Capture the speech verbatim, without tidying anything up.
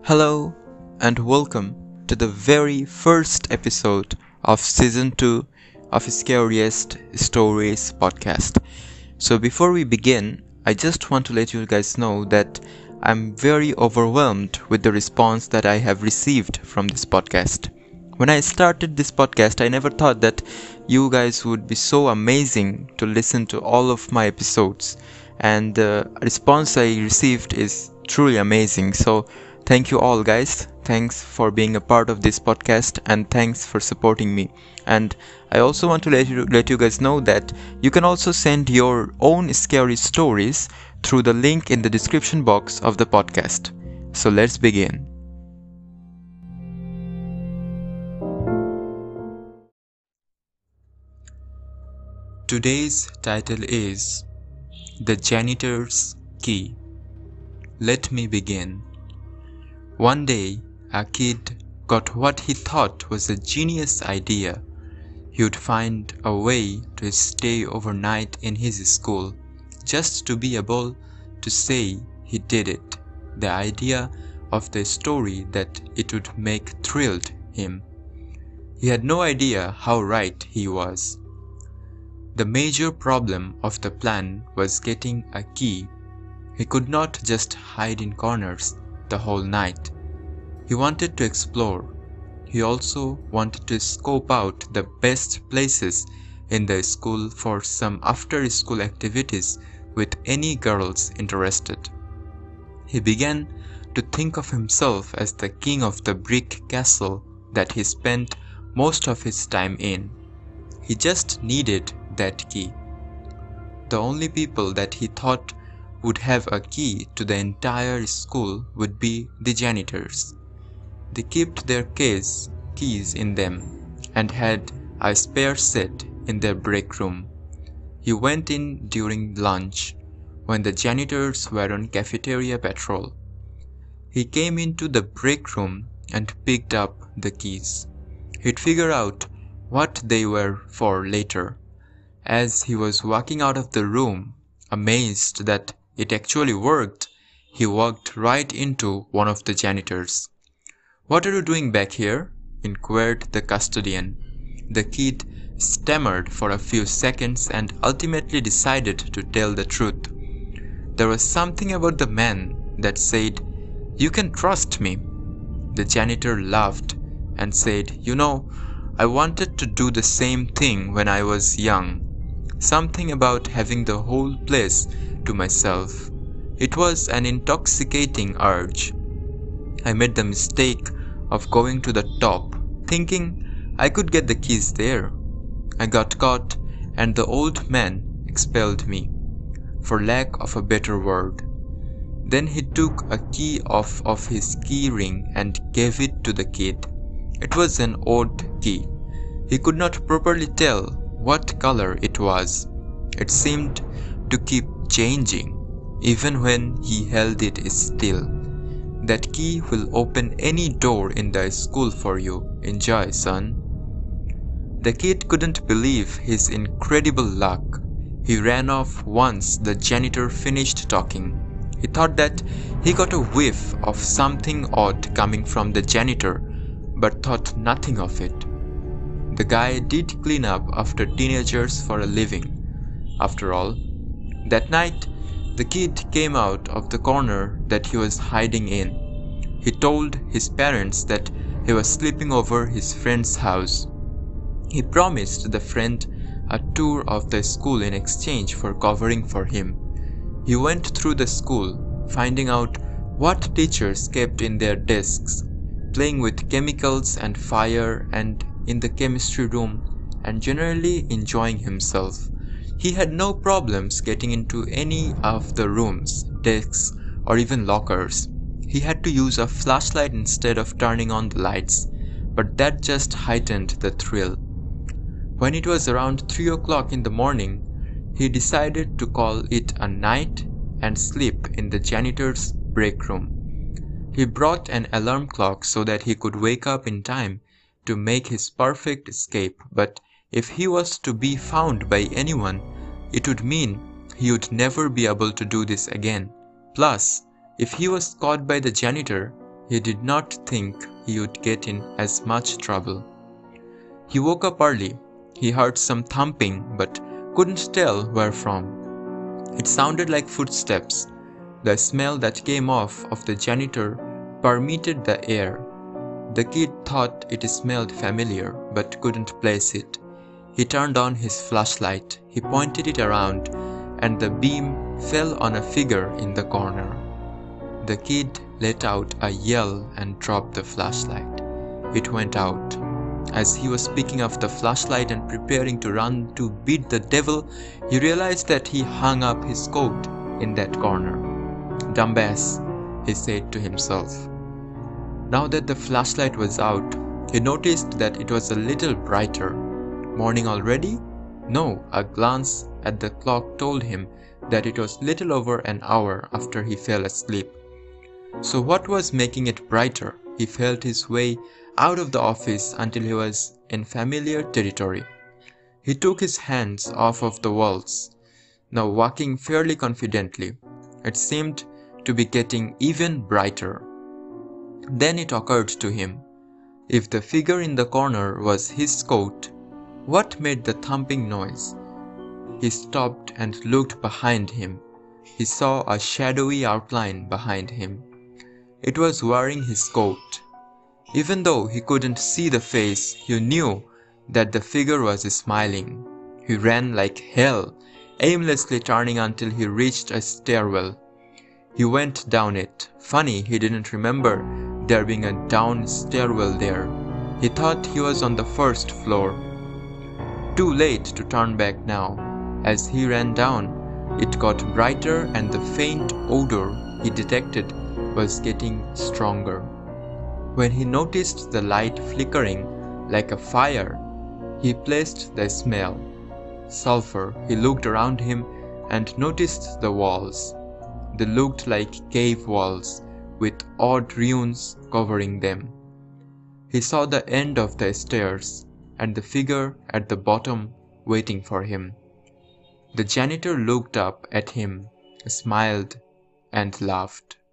Hello and welcome to the very first episode of season two of Scariest Stories podcast. So before we begin, I just want to let you guys know that I'm very overwhelmed with the response that I have received from this podcast. When I started this podcast, I never thought that you guys would be so amazing to listen to all of my episodes, and the response I received is truly amazing. So thank you all, guys. Thanks for being a part of this podcast, and thanks for supporting me. And I also want to let you let you guys know that you can also send your own scary stories through the link in the description box of the podcast. So let's begin. Today's title is The Janitor's Key. Let me begin. One day, a kid got what he thought was a genius idea. He would find a way to stay overnight in his school, just to be able to say he did it. The idea of the story that it would make thrilled him. He had no idea how right he was. The major problem of the plan was getting a key. He could not just hide in corners the whole night. He wanted to explore. He also wanted to scope out the best places in the school for some after-school activities with any girls interested. He began to think of himself as the king of the brick castle that he spent most of his time in. He just needed that key. The only people that he thought would have a key to the entire school would be the janitors. They kept their case keys in them and had a spare set in their break room. He went in during lunch when the janitors were on cafeteria patrol. He came into the break room and picked up the keys. He'd figure out what they were for later. As he was walking out of the room, amazed that it actually worked, he walked right into one of the janitors. "What are you doing back here?" inquired the custodian. The kid stammered for a few seconds and ultimately decided to tell the truth. There was something about the man that said, "You can trust me." The janitor laughed and said, "You know, I wanted to do the same thing when I was young. Something about having the whole place to myself. It was an intoxicating urge. I made the mistake of going to the top, thinking I could get the keys there. I got caught, and the old man expelled me, for lack of a better word. Then he took a key off of his key ring and gave it to the kid. It was an odd key. He could not properly tell what color it was. It seemed to keep changing, even when he held it still. That key will open any door in the school for you. Enjoy, son." The kid couldn't believe his incredible luck. He ran off once the janitor finished talking. He thought that he got a whiff of something odd coming from the janitor, but thought nothing of it. The guy did clean up after teenagers for a living, after all. That night, the kid came out of the corner that he was hiding in. He told his parents that he was sleeping over his friend's house. He promised the friend a tour of the school in exchange for covering for him. He went through the school, finding out what teachers kept in their desks, playing with chemicals and fire and in the chemistry room, and generally enjoying himself. He had no problems getting into any of the rooms, desks, or even lockers. He had to use a flashlight instead of turning on the lights, but that just heightened the thrill. When it was around three o'clock in the morning, he decided to call it a night and sleep in the janitor's break room. He brought an alarm clock so that he could wake up in time to make his perfect escape, but if he was to be found by anyone, it would mean he would never be able to do this again. Plus, if he was caught by the janitor, He did not think he would get in as much trouble. He woke up early. He heard some thumping but couldn't tell where from. It sounded like footsteps. The smell that came off of the janitor permeated the air. The kid thought it smelled familiar but couldn't place it. He turned on his flashlight. He pointed it around and the beam fell on a figure in the corner. The kid let out a yell and dropped the flashlight. It went out. As he was picking up the flashlight and preparing to run to beat the devil, he realized that he hung up his coat in that corner. "Dumbass," he said to himself. Now that the flashlight was out, he noticed that it was a little brighter. Morning already? No, a glance at the clock told him that it was little over an hour after he fell asleep. So what was making it brighter? He felt his way out of the office until he was in familiar territory. He took his hands off of the walls, now walking fairly confidently. It seemed to be getting even brighter. Then it occurred to him, if the figure in the corner was his coat, what made the thumping noise? He stopped and looked behind him. He saw a shadowy outline behind him. It was wearing his coat. Even though he couldn't see the face, he knew that the figure was smiling. He ran like hell, aimlessly turning until he reached a stairwell. He went down it. Funny, he didn't remember there being a down stairwell there. He thought he was on the first floor. Too late to turn back now. As he ran down, it got brighter and the faint odor he detected was getting stronger. When he noticed the light flickering like a fire, he placed the smell. Sulfur. He looked around him and noticed the walls. They looked like cave walls with odd runes covering them. He saw the end of the stairs and the figure at the bottom waiting for him. The janitor looked up at him, smiled, and laughed.